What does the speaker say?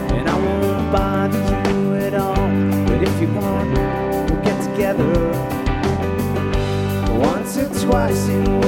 and I won't bother you at all. But if you want, we'll get together once or twice in